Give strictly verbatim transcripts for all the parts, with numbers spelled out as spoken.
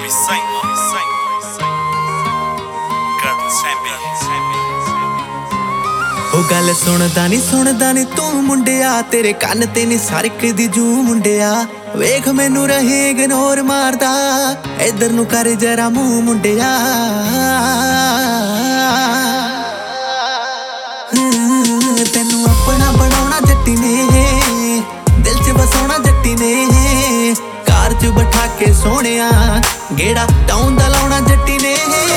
ਉਹ ਗੱਲ ਸੁਣਦਾ ਨੀ ਸੁਣਦਾ ਨੀ ਤੂੰ ਮੁੰਡਿਆ, ਤੇਰੇ ਕੰਨ ਤੇ ਨੀ ਸਰਕਦੀ ਜੂ ਮੁੰਡਿਆ। ਵੇਖ ਮੈਨੂੰ ਰਹੇ ਇਗਨੋਰ ਮਾਰਦਾ, ਇਧਰ ਨੂੰ ਕਰ ਜਰਾ ਮੂੰਹ ਮੁੰਡਿਆ। ਤੈਨੂੰ ਆਪਣਾ ਬਣਾਉਣਾ ਜੱਟੀ ਨੇ, ਦਿਲ 'ਚ ਵਸਾਉਣਾ ਜੱਟੀ ਨੇ। ਕਾਰ 'ਚ ਬਿਠਾ ਕੇ ਸੋਹਣਿਆ ਗੇੜਾ ਟਾਊਨ ਦਾ ਲਾਉਣਾ ਜੱਟੀ ਨੇ।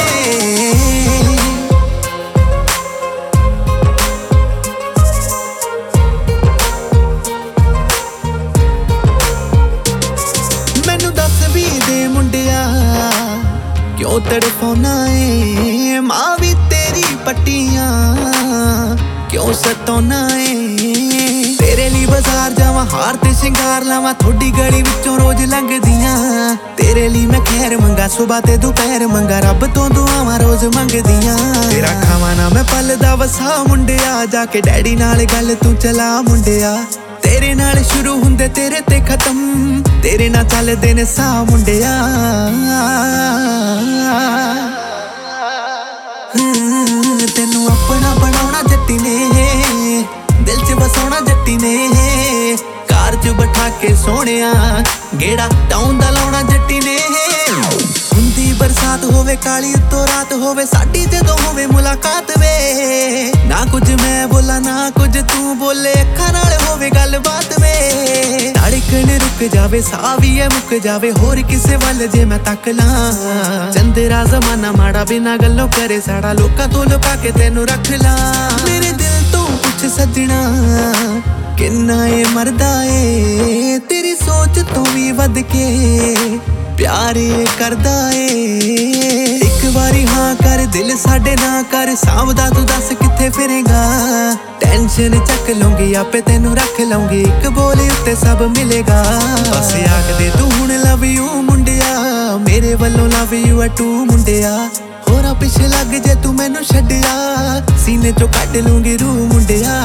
ਮੈਨੂੰ ਦੱਸ ਵੀ ਦੇ ਮੁੰਡਿਆ, ਕਿਉਂ ਤੜਫਾਉਣਾ ਏ? ਮਾਂ ਵੀ ਤੇਰੀ ਪੱਟੀਆਂ ਕਿਉਂ ਸਤਾਉਣਾ ਏ? ਤੇਰੇ ਲਈ ਬਾਜ਼ਾਰ ਜਾਵਾਂ, ਹਾਰ ਤੇ ਸ਼ਿੰਗਾਰ ਲਾਵਾਂ, ਥੋੜੀ ਗਲੀ ਵਿੱਚੋਂ ਰੋਜ਼ ਲੰਘਦੀਆਂ। ਤੇਰੇ ਲਈ ਮੈਂ ਖੈਰ ਮੰਗਾ, ਸੁਬਹ ਤੇ ਦੁਪਹਿਰ ਮੰਗਾ, ਰੱਬ ਤੋਂ ਦੁਆਵਾਂ ਰੋਜ਼ ਮੰਗਦੀਆਂ। ਤੇਰਾ ਖਾਵਾਂ ਨਾ ਮੈਂ ਪਲਦਾ ਵਸਾ ਮੁੰਡਿਆ, ਜਾ ਕੇ ਡੈਡੀ ਨਾਲ ਗੱਲ ਤੂੰ ਚਲਾ ਮੁੰਡਿਆ। ਤੇਰੇ ਨਾਲ ਸ਼ੁਰੂ ਹੁੰਦੇ ਤੇਰੇ ਤੇ ਖਤਮ, ਤੇਰੇ ਨਾਲ ਚੱਲਦੇ ਨੇ ਸਾਹ ਮੁੰਡਿਆ। ਤੈਨੂੰ ਆਪਣਾ ਬਣਾਉਣਾ ਜੱਟੀ ਨੇ, ਦਿਲ 'ਚ ਵਸਾਉਣਾ ਜੱਟੀ ਨੇ। ਕਾਰ 'ਚ ਬਿਠਾ ਕੇ ਸੋਹਣਿਆ ਗੇੜਾ ਟਾਊਨ ਦਾ ਲਾਉਣਾ ਜੱਟੀ ਨੇ। ਹੁੰਦੀ ਬਰਸਾਤ ਹੋਵੇ, ਕਾਲੀ ਉੱਤੋਂ ਰਾਤ ਹੋਵੇ, ਸਾਡੀ ਜਦੋਂ ਹੋਵੇ ਮੁਲਾਕਾਤ ਵੇ। ਨਾ ਕੁਝ ਮੈਂ ਬੋਲਾਂ ਨਾ ਕੁਝ ਤੂੰ ਬੋਲੇ, ਅੱਖਾਂ ਨਾਲ ਹੋਵੇ ਗੱਲਬਾਤ ਵੇ। ਧੜਕਣ ਰੁਕ ਜਾਵੇ, ਸਾਹ ਵੀ ਐ ਮੁੱਕ ਜਾਵੇ, ਹੋਰ ਕਿਸੇ ਵੱਲ ਜੇ ਮੈਂ ਤੱਕ ਲਾਂ। ਚੰਦਰਾ ਜ਼ਮਾਨਾ ਮਾੜਾ ਬਿਨਾਂ ਗੱਲੋਂ ਕਰੇ ਸਾੜਾ, ਲੋਕਾਂ ਤੋਂ ਲੁਕਾ ਕੇ ਤੈਨੂੰ ਰੱਖ ਲਾਂ। ਮੇਰੇ ਦਿਲ ਤੋਂ ਪੁੱਛ ਸੱਜਣਾ ਕਿੰਨਾ ਏ ਮਰਦਾ ਏ, ਤੇਰੀ ਸੋਚ ਤੋਂ ਵੀ ਵੱਧ ਕੇ ਪਿਆਰ ਕਰਦਾ ਏ। ਇੱਕ ਵਾਰੀ ਹਾਂ ਕਰ, ਦਿਲ ਸਾਡੇ ਨਾ ਕਰ, ਸਾਂਭਦਾ ਤੂੰ ਦੱਸ ਕਿੱਥੇ ਫਿਰੇਗਾ। ਟੈਨਸ਼ਨ ਚੱਕ ਲੂੰਗੀ ਆਪੇ ਤੈਨੂੰ ਰੱਖ ਲਊਂਗੀ, ਇੱਕ ਬੋਲੀ ਉੱਤੇ ਸਭ ਮਿਲੇਗਾ। ਬਸ ਆਖਦੇ ਤੂੰ ਹੁਣ ਲਵ ਯੂ ਮੁੰਡਿਆ, ਮੇਰੇ ਵੱਲੋਂ ਲਵ ਯੂ ਆ ਟੂ ਮੁੰਡਿਆ। ਹੋਰਾਂ ਪਿੱਛੇ ਲੱਗ ਜੇ ਤੂੰ ਮੈਨੂੰ ਛੱਡਿਆ, ਸੀਨੇ ਚੋਂ ਕੱਢ ਲੂੰਗੀ ਰੂਹ ਮੁੰਡਿਆ।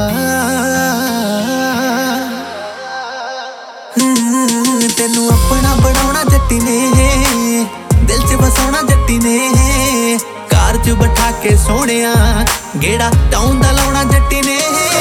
ਤੈਨੂੰ ਆਪਣਾ ਬਣਾਉਣਾ ਜੱਟੀ ਨੇ, ਦਿਲ 'ਚ ਵਸਾਉਣਾ ਜੱਟੀ ਨੇ। ਕਾਰ 'ਚ ਬਿਠਾ ਕੇ ਸੋਹਣਿਆ ਗੇੜਾ ਟਾਊਨ ਦਾ ਲਾਉਣਾ ਜੱਟੀ ਨੇ।